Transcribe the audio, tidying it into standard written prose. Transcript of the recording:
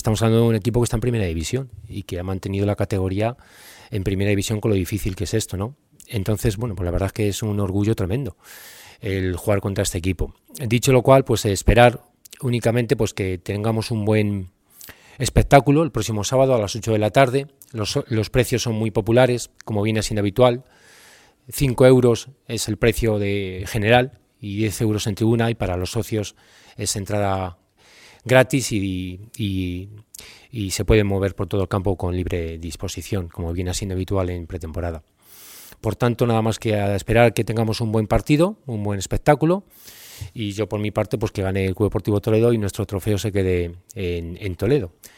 estamos hablando de un equipo que está en primera división y que ha mantenido la categoría en primera división con lo difícil que es esto, ¿no? Entonces, bueno, pues la verdad es que es un orgullo tremendo el jugar contra este equipo. Dicho lo cual, pues esperar únicamente pues que tengamos un buen espectáculo el próximo sábado a las 8 de la tarde. Los precios son muy populares, como viene siendo habitual. 5 euros es el precio de general y 10 euros en tribuna, y para los socios es entrada gratis y se puede mover por todo el campo con libre disposición, como viene siendo habitual en pretemporada. Por tanto, nada más que a esperar que tengamos un buen partido, un buen espectáculo, y yo por mi parte pues que gane el Club Deportivo Toledo y nuestro trofeo se quede en Toledo.